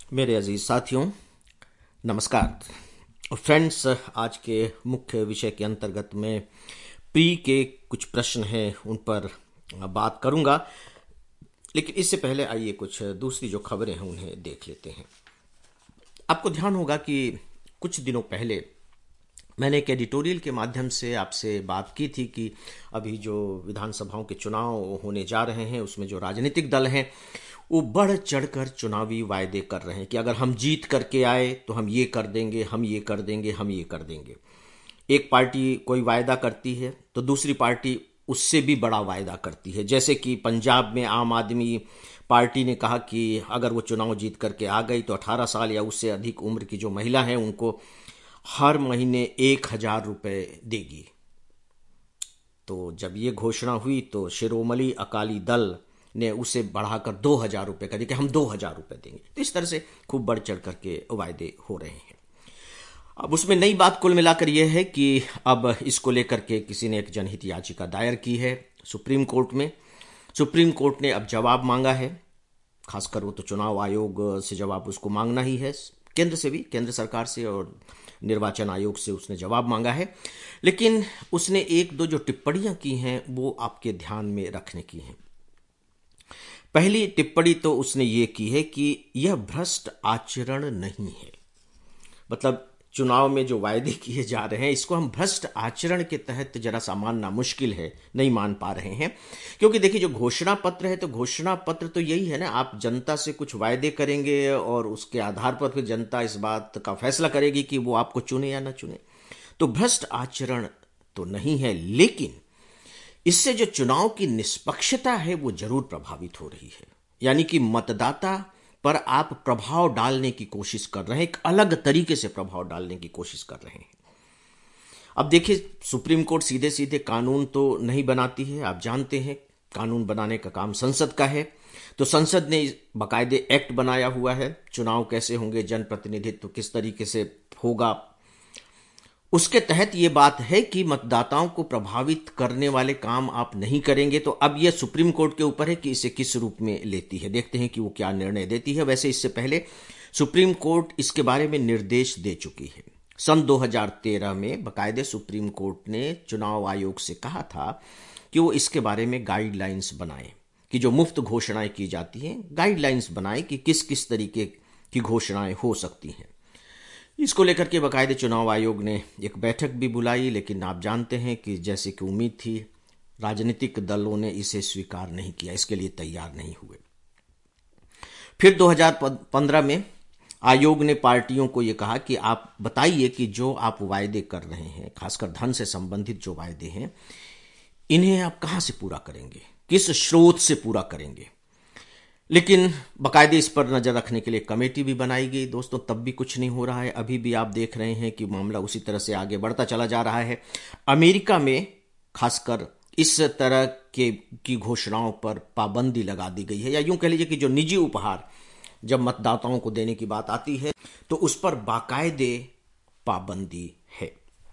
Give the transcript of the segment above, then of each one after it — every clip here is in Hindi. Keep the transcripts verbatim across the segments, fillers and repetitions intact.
मेरे अजीज साथियों, नमस्कार। फ्रेंड्स, आज के मुख्य विषय के अंतर्गत में प्री के कुछ प्रश्न हैं, उन पर बात करूंगा। लेकिन इससे पहले आइए कुछ दूसरी जो खबरें हैं उन्हें देख लेते हैं। आपको ध्यान होगा कि कुछ दिनों पहले मैंने एक एडिटोरियल के माध्यम से आपसे बात की थी कि अभी जो विधानसभाओं के चुनाव होने जा रहे हैं उसमें जो राजनीतिक दल हैं वो बढ़ चढ़कर चुनावी वायदे कर रहे हैं कि अगर हम जीत करके आए तो हम ये कर देंगे, हम ये कर देंगे, हम ये कर देंगे। एक पार्टी कोई वायदा करती है तो दूसरी पार्टी उससे भी बड़ा वायदा करती है। जैसे कि पंजाब में आम आदमी पार्टी ने कहा कि अगर वो चुनाव जीत करके आ गई तो अठारह साल या उससे अधिक उम्र की जो महिला हैं उनको हर महीने एक हजार रुपये देगी। तो जब ये घोषणा हुई तो शिरोमणि अकाली दल ने उसे बढ़ाकर दो हजार रुपये कर दिया कि हम दो हजार रुपये देंगे। तो इस तरह से खूब बढ़ चढ़ करके वायदे हो रहे हैं। अब उसमें नई बात कुल मिलाकर यह है कि अब इसको लेकर के किसी ने एक जनहित याचिका दायर की है सुप्रीम कोर्ट में। सुप्रीम कोर्ट ने अब जवाब मांगा है, खासकर वो तो चुनाव आयोग से जवाब उसको मांगना ही है, केंद्र से भी, केंद्र सरकार से और निर्वाचन आयोग से उसने जवाब मांगा है। लेकिन उसने एक दो जो टिप्पणियां की हैं वो आपके ध्यान में रखने की हैं। पहली टिप्पणी तो उसने ये की है कि यह भ्रष्ट आचरण नहीं है। मतलब चुनाव में जो वायदे किए जा रहे हैं इसको हम भ्रष्ट आचरण के तहत जरा सा मानना मुश्किल है, नहीं मान पा रहे हैं। क्योंकि देखिए, जो घोषणा पत्र है तो घोषणा पत्र तो यही है ना, आप जनता से कुछ वायदे करेंगे और उसके आधार पर फिर जनता इस बात का फैसला करेगी कि वो आपको चुने या ना चुने। तो भ्रष्ट आचरण तो नहीं है, लेकिन इससे जो चुनाव की निष्पक्षता है वो जरूर प्रभावित हो रही है। यानी कि मतदाता पर आप प्रभाव डालने की कोशिश कर रहे हैं, एक अलग तरीके से प्रभाव डालने की कोशिश कर रहे हैं। अब देखिए, सुप्रीम कोर्ट सीधे सीधे कानून तो नहीं बनाती है, आप जानते हैं कानून बनाने का काम संसद का है। तो संसद ने बाकायदे एक्ट बनाया हुआ है, चुनाव कैसे होंगे, जनप्रतिनिधित्व किस तरीके से होगा। उसके तहत ये बात है कि मतदाताओं को प्रभावित करने वाले काम आप नहीं करेंगे। तो अब यह सुप्रीम कोर्ट के ऊपर है कि इसे किस रूप में लेती है, देखते हैं कि वो क्या निर्णय देती है। वैसे इससे पहले सुप्रीम कोर्ट इसके बारे में निर्देश दे चुकी है। सन दो हज़ार तेरह में बाकायदे सुप्रीम कोर्ट ने चुनाव आयोग से कहा था कि वो इसके बारे में गाइडलाइंस बनाए, कि जो मुफ्त घोषणाएं की जाती हैं गाइडलाइंस बनाए कि किस किस तरीके की घोषणाएं हो सकती हैं। इसको लेकर के बाकायदे चुनाव आयोग ने एक बैठक भी बुलाई, लेकिन आप जानते हैं कि जैसे कि उम्मीद थी राजनीतिक दलों ने इसे स्वीकार नहीं किया, इसके लिए तैयार नहीं हुए। फिर दो हज़ार पंद्रह में आयोग ने पार्टियों को यह कहा कि आप बताइए कि जो आप वायदे कर रहे हैं, खासकर धन से संबंधित जो वायदे हैं, इन्हें आप कहां से पूरा करेंगे, किस स्रोत से पूरा करेंगे। लेकिन बाकायदे इस पर नजर रखने के लिए कमेटी भी बनाई गई। दोस्तों, तब भी कुछ नहीं हो रहा है। अभी भी आप देख रहे हैं कि मामला उसी तरह से आगे बढ़ता चला जा रहा है। अमेरिका में खासकर इस तरह के की घोषणाओं पर पाबंदी लगा दी गई है, या यूं कह लीजिए कि जो निजी उपहार जब मतदाताओं को देने की बात आती है तो उस पर बाकायदे पाबंदी है।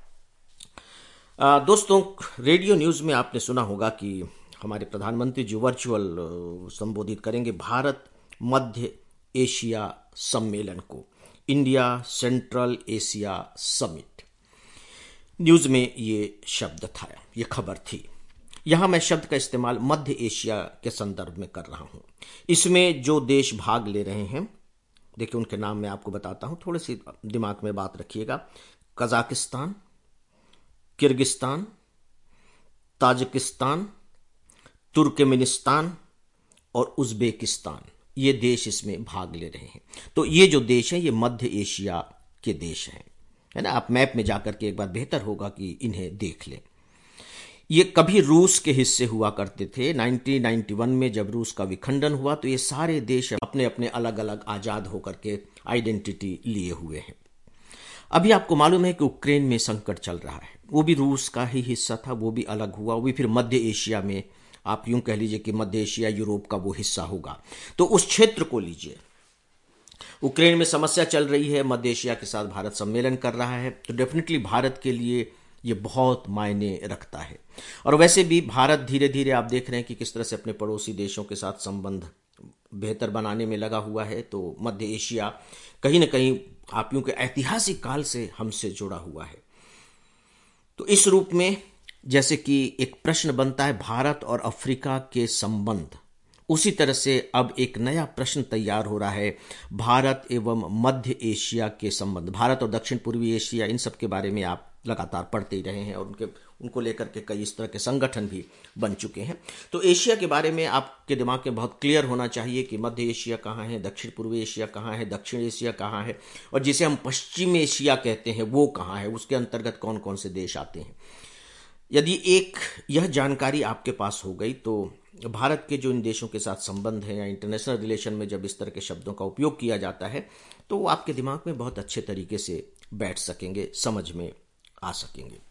आ, दोस्तों, रेडियो न्यूज में आपने सुना होगा कि हमारे प्रधानमंत्री जी वर्चुअल संबोधित करेंगे भारत मध्य एशिया सम्मेलन को, India Central Asia summit. News में ये शब्द था, ये खबर थी। यहां मैं शब्द का इस्तेमाल मध्य एशिया के संदर्भ में कर रहा हूं। इसमें जो देश भाग ले रहे हैं, देखिए उनके नाम मैं आपको बताता हूं, थोड़ी सी दिमाग में बात रखिएगा। कजाकिस्तान, किर्गिस्तान, ताजिकिस्तान, तुर्कमेनिस्तान और उज्बेकिस्तान, ये देश इसमें भाग ले रहे हैं। तो ये जो देश हैं ये मध्य एशिया के देश हैं, है ना। आप मैप में जाकर के एक बार बेहतर होगा कि इन्हें देख लें। ये कभी रूस के हिस्से हुआ करते थे। उन्नीस सौ इक्यानवे में जब रूस का विखंडन हुआ तो ये सारे देश अपने अपने अलग अलग आजाद होकर के आइडेंटिटी लिए हुए हैं। अभी आपको मालूम है कि यूक्रेन में संकट चल रहा है, वो भी रूस का ही हिस्सा था, वो भी अलग हुआ, वो भी फिर मध्य एशिया में, आप यूं कह लीजिए कि मध्य एशिया यूरोप का वो हिस्सा होगा। तो उस क्षेत्र को लीजिए, यूक्रेन में समस्या चल रही है, मध्य एशिया के साथ भारत सम्मेलन कर रहा है, तो डेफिनेटली भारत के लिए ये बहुत मायने रखता है। और वैसे भी भारत धीरे धीरे आप देख रहे हैं कि किस तरह से अपने पड़ोसी देशों के साथ संबंध बेहतर बनाने में लगा हुआ है, तो मध्य एशिया कहीं ना कहीं आप यूं के ऐतिहासिक काल से हमसे जुड़ा हुआ है। तो इस रूप में जैसे कि एक प्रश्न बनता है भारत और अफ्रीका के संबंध, उसी तरह से अब एक नया प्रश्न तैयार हो रहा है भारत एवं मध्य एशिया के संबंध। भारत और दक्षिण पूर्वी एशिया, इन सब के बारे में आप लगातार पढ़ते ही रहे हैं और उनके उनको लेकर के कई इस तरह के संगठन भी बन चुके हैं। तो एशिया के बारे में आपके दिमाग में बहुत क्लियर होना चाहिए कि मध्य एशिया कहाँ है, दक्षिण पूर्वी एशिया कहाँ है, दक्षिण एशिया कहाँ है, और जिसे हम पश्चिम एशिया कहते हैं वो कहाँ है, उसके अंतर्गत कौन कौन से देश आते हैं। यदि एक यह जानकारी आपके पास हो गई तो भारत के जो इन देशों के साथ संबंध है या इंटरनेशनल रिलेशन में जब इस तरह के शब्दों का उपयोग किया जाता है तो वो आपके दिमाग में बहुत अच्छे तरीके से बैठ सकेंगे, समझ में आ सकेंगे।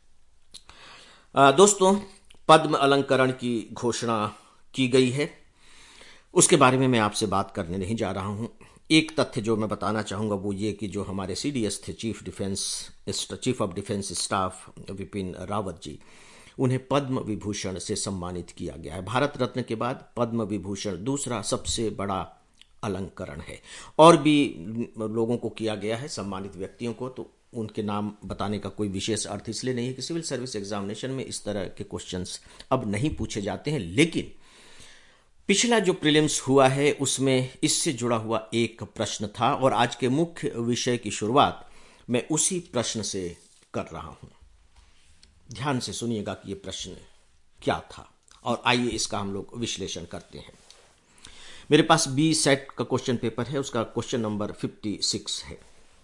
आ, दोस्तों, पद्म अलंकरण की घोषणा की गई है, उसके बारे में मैं आपसे बात करने नहीं जा रहा हूं। एक तथ्य जो मैं बताना चाहूंगा वो ये कि जो हमारे सीडीएस थे, chief defence chief of defence staff Vipin Rawat ji, उन्हें पद्म विभूषण से सम्मानित किया गया है। भारत रत्न के बाद पद्म विभूषण दूसरा सबसे बड़ा अलंकरण है। और भी लोगों को किया गया है, सम्मानित व्यक्तियों को, तो उनके नाम बताने का कोई विशेष अर्थ इसलिए नहीं है कि सिविल सर्विस एग्जामिनेशन में इस तरह के क्वेश्चंस अब नहीं पूछे जाते हैं। लेकिन पिछला जो प्रीलिम्स हुआ है उसमें इससे जुड़ा हुआ एक प्रश्न था और आज के मुख्य विषय की शुरुआत मैं उसी प्रश्न से कर रहा हूं। ध्यान से सुनिएगा कि यह प्रश्न क्या था और आइए इसका हम लोग विश्लेषण करते हैं। मेरे पास बी सेट का क्वेश्चन पेपर है, उसका क्वेश्चन नंबर छप्पन है।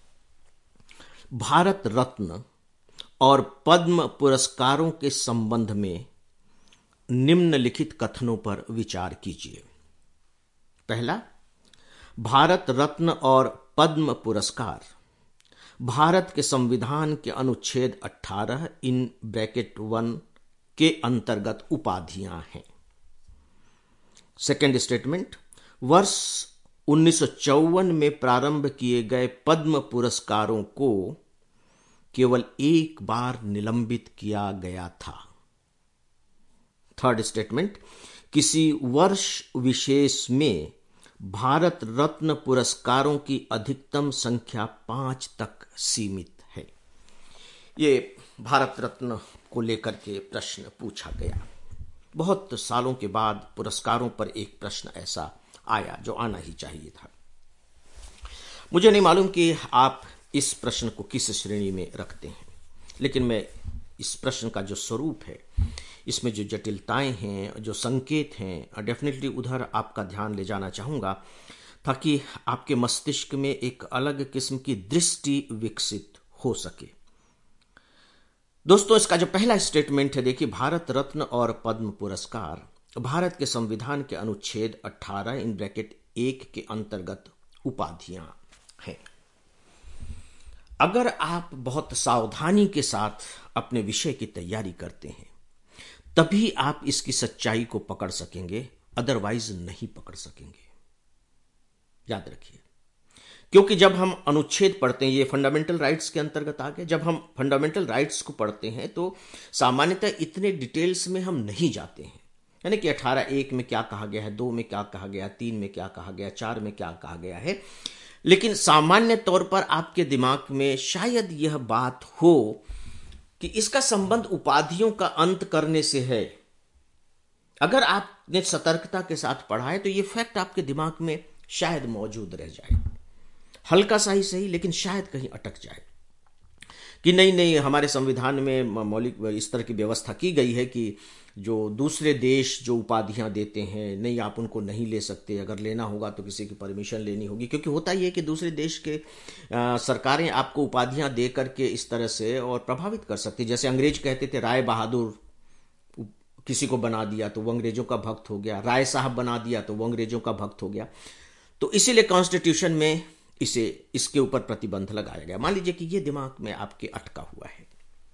भारत रत्न और पद्म पुरस्कारों के संबंध में निम्नलिखित कथनों पर विचार कीजिए। पहला, भारत रत्न और पद्म पुरस्कार भारत के संविधान के अनुच्छेद अठारह इन ब्रैकेट वन के अंतर्गत उपाधियां हैं। सेकेंड स्टेटमेंट, वर्ष उन्नीस सौ चौवन में प्रारंभ किए गए पद्म पुरस्कारों को केवल एक बार निलंबित किया गया था। थर्ड स्टेटमेंट, किसी वर्ष विशेष में भारत रत्न पुरस्कारों की अधिकतम संख्या पांच तक सीमित है। ये भारत रत्न को लेकर के प्रश्न पूछा गया। बहुत सालों के बाद पुरस्कारों पर एक प्रश्न ऐसा आया जो आना ही चाहिए था। मुझे नहीं मालूम कि आप इस प्रश्न को किस श्रेणी में रखते हैं, लेकिन मैं इस प्रश्न का जो स्वरूप है, इसमें जो जटिलताएं हैं, जो संकेत हैं, डेफिनेटली उधर आपका ध्यान ले जाना चाहूंगा ताकि आपके मस्तिष्क में एक अलग किस्म की दृष्टि विकसित हो सके। दोस्तों, इसका जो पहला स्टेटमेंट है, देखिए, भारत रत्न और पद्म पुरस्कार भारत के संविधान के अनुच्छेद अठारह इन ब्रैकेट एक के अंतर्गत उपाधियां हैं। अगर आप बहुत सावधानी के साथ अपने विषय की तैयारी करते हैं तभी आप इसकी सच्चाई को पकड़ सकेंगे, अदरवाइज नहीं पकड़ सकेंगे। याद रखिए, क्योंकि जब हम अनुच्छेद पढ़ते हैं, ये फंडामेंटल राइट्स के अंतर्गत आ गए, जब हम फंडामेंटल राइट्स को पढ़ते हैं तो सामान्यतः इतने डिटेल्स में हम नहीं जाते हैं। यानी कि अठारह एक में क्या कहा गया है, दो में क्या कहा गया, तीन में क्या कहा गया, चार में क्या कहा गया है, लेकिन सामान्य तौर पर आपके दिमाग में शायद यह बात हो कि इसका संबंध उपाधियों का अंत करने से है। अगर आपने सतर्कता के साथ पढ़ा है तो यह फैक्ट आपके दिमाग में शायद मौजूद रह जाए, हल्का सा ही सही, लेकिन शायद कहीं अटक जाए कि नहीं नहीं हमारे संविधान में मौलिक इस तरह की व्यवस्था की गई है कि जो दूसरे देश जो उपाधियां देते हैं, नहीं, आप उनको नहीं ले सकते, अगर लेना होगा तो किसी की परमिशन लेनी होगी। क्योंकि होता ही है कि दूसरे देश के आ, सरकारें आपको उपाधियां दे करके इस तरह से और प्रभावित कर सकती। जैसे अंग्रेज कहते थे राय बहादुर, किसी को बना दिया तो वो अंग्रेजों का भक्त हो गया, राय साहब बना दिया तो वो अंग्रेजों का भक्त हो गया। तो इसीलिए कॉन्स्टिट्यूशन में इसे इसके ऊपर प्रतिबंध लगाया गया। मान लीजिए कि ये दिमाग में आपके अटका हुआ है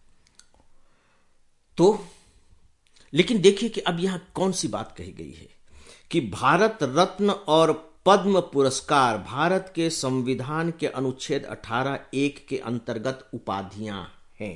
तो, लेकिन देखिए कि अब यहां कौन सी बात कही गई है कि भारत रत्न और पद्म पुरस्कार भारत के संविधान के अनुच्छेद अठारह एक के अंतर्गत उपाधियां हैं।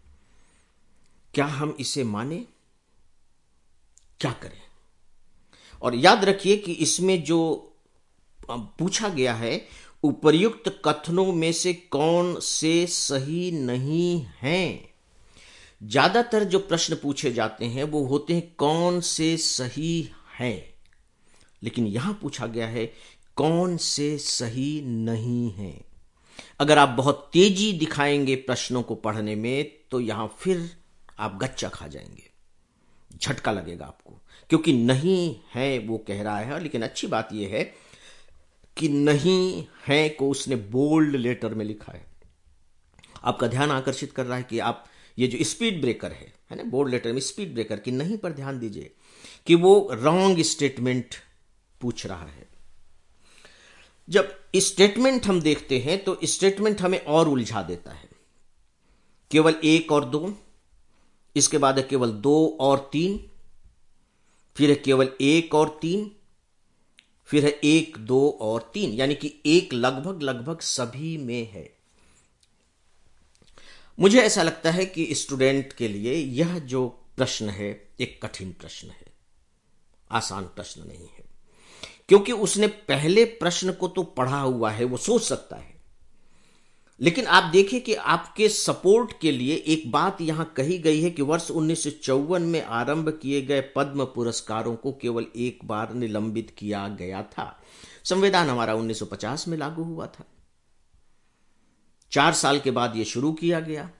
क्या हम इसे माने? क्या करें? और याद रखिए कि इसमें जो पूछा गया है, उपर्युक्त कथनों में से कौन से सही नहीं हैं। ज्यादातर जो प्रश्न पूछे जाते हैं वो होते हैं कौन से सही हैं, लेकिन यहां पूछा गया है कौन से सही नहीं हैं। अगर आप बहुत तेजी दिखाएंगे प्रश्नों को पढ़ने में तो यहां फिर आप गच्चा खा जाएंगे, झटका लगेगा आपको, क्योंकि नहीं है वो कह रहा है। लेकिन अच्छी बात यह है कि नहीं है को उसने बोल्ड लेटर में लिखा है। आपका ध्यान आकर्षित कर रहा है कि आप ये जो स्पीड ब्रेकर है है ना, बोल्ड लेटर में स्पीड ब्रेकर की नहीं पर ध्यान दीजिए कि वो रॉन्ग स्टेटमेंट पूछ रहा है। जब स्टेटमेंट हम देखते हैं तो स्टेटमेंट हमें और उलझा देता है। केवल एक और दो, इसके बाद है केवल दो और तीन, फिर है केवल एक और तीन, फिर है एक दो और तीन, यानी कि एक लगभग लगभग सभी में है। मुझे ऐसा लगता है कि स्टूडेंट के लिए यह जो प्रश्न है एक कठिन प्रश्न है, आसान प्रश्न नहीं है, क्योंकि उसने पहले प्रश्न को तो पढ़ा हुआ है, वो सोच सकता है। लेकिन आप देखिए कि आपके सपोर्ट के लिए एक बात यहां कही गई है कि वर्ष उन्नीस सौ चौवन में आरंभ किए गए पद्म पुरस्कारों को केवल एक बार निलंबित किया गया था। संविधान हमारा उन्नीस सौ पचास में लागू हुआ था, चार साल के बाद यह शुरू किया गया,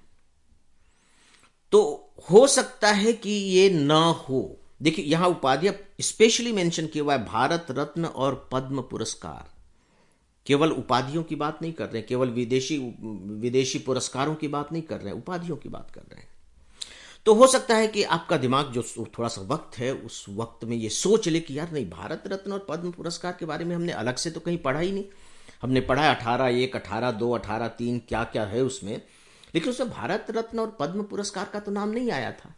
तो हो सकता है कि ये ना हो। देखिए यहां उपाधियां स्पेशली मेंशन किया हुआ है, भारत रत्न और पद्म पुरस्कार। केवल उपाधियों की बात नहीं कर रहे, केवल विदेशी विदेशी पुरस्कारों की बात नहीं कर रहे, उपाधियों की बात कर रहे हैं। तो हो सकता है कि आपका दिमाग जो थोड़ा सा वक्त है उस वक्त में ये सोच ले कि यार नहीं, भारत रत्न और पद्म पुरस्कार के बारे में हमने अलग से तो कहीं पढ़ा ही नहीं। हमने पढ़ा है अठारह एक, अठारह दो, अठारह तीन, क्या क्या है उसमें, लेकिन उसमें भारत रत्न और पद्म पुरस्कार का तो नाम नहीं आया था।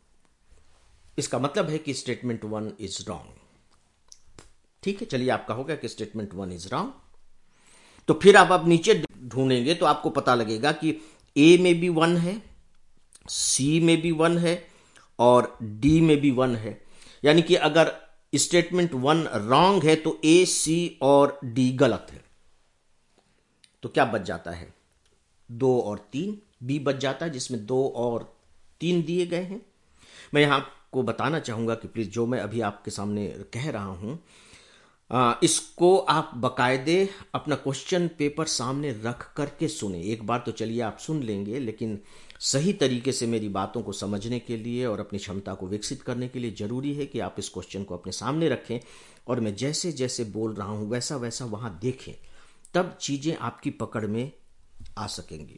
इसका मतलब है कि स्टेटमेंट वन इज रॉन्ग। ठीक है, चलिए आपका हो गया कि स्टेटमेंट वन इज रॉन्ग। तो फिर आप अब नीचे ढूंढेंगे तो आपको पता लगेगा कि ए में भी वन है, सी में भी वन है और डी में भी वन है। यानी कि अगर स्टेटमेंट वन रॉन्ग है तो ए, सी और डी गलत है। तो क्या बच जाता है? दो और तीन। बी बच जाता है जिसमें दो और तीन दिए गए हैं। मैं यहां आपको बताना चाहूंगा कि प्लीज जो मैं अभी आपके सामने कह रहा हूं, आ, इसको आप बकायदे अपना क्वेश्चन पेपर सामने रख करके सुने। एक बार तो चलिए आप सुन लेंगे, लेकिन सही तरीके से मेरी बातों को समझने के लिए और अपनी क्षमता को विकसित करने के लिए जरूरी है कि आप इस क्वेश्चन को अपने सामने रखें और मैं जैसे जैसे बोल रहा हूं वैसा वैसा वहां देखें, तब चीजें आपकी पकड़ में आ सकेंगी।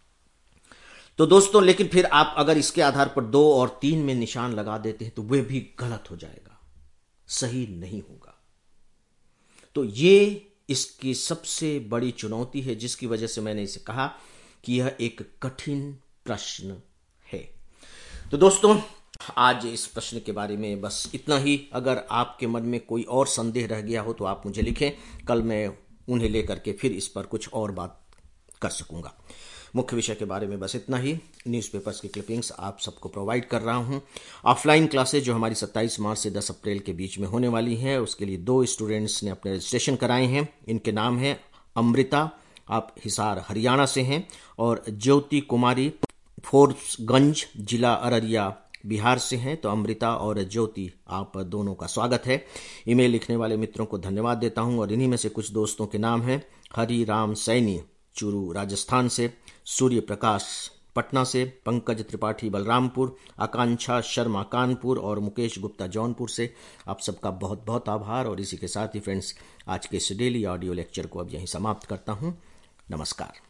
तो दोस्तों, लेकिन फिर आप अगर इसके आधार पर दो और तीन में निशान लगा देते हैं तो वह भी गलत हो जाएगा, सही नहीं होगा। तो ये इसकी सबसे बड़ी चुनौती है, जिसकी वजह से मैंने इसे कहा कि यह एक कठिन प्रश्न है। तो दोस्तों, आज इस प्रश्न के बारे में बस इतना ही। अगर आपके मन में कोई और संदेह रह गया हो तो आप मुझे लिखें, कल मैं उन्हें लेकर के फिर इस पर कुछ और बात कर सकूंगा। मुख्य विषय के बारे में बस इतना ही। न्यूज़पेपर्स की क्लिपिंग्स आप सबको प्रोवाइड कर रहा हूं। ऑफलाइन क्लासेज जो हमारी सत्ताईस मार्च से दस अप्रैल के बीच में होने वाली है, उसके लिए दो स्टूडेंट्स ने अपने रजिस्ट्रेशन कराए हैं। इनके नाम हैं अमृता, आप हिसार हरियाणा से हैं, और ज्योति कुमारी फोर्सगंज जिला अररिया बिहार से हैं। तो अमृता और ज्योति, आप दोनों का स्वागत है। ईमेल लिखने वाले मित्रों को धन्यवाद देता हूं, और इन्हीं में से कुछ दोस्तों के नाम हैं हरि राम सैनी चूरू राजस्थान से, सूर्य प्रकाश पटना से, पंकज त्रिपाठी बलरामपुर, आकांक्षा शर्मा कानपुर और मुकेश गुप्ता जौनपुर से। आप सबका बहुत बहुत आभार। और इसी के साथ ही फ्रेंड्स, आज के इस डेली ऑडियो लेक्चर को अब यहीं समाप्त करता हूं। नमस्कार।